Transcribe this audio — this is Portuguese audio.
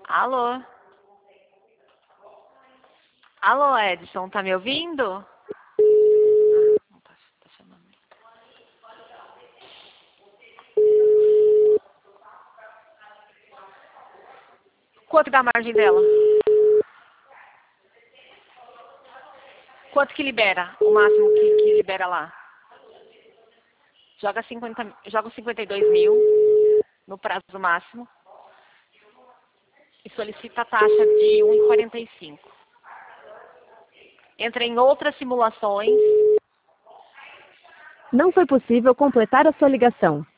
Alô? Alô, Edson, tá me ouvindo? Não tá chamando. Quanto dá a margem dela? Quanto que libera? O máximo que libera lá? Joga 52 mil no prazo máximo e solicita a taxa de 1,45. Entra em outras simulações. Não foi possível completar a sua ligação.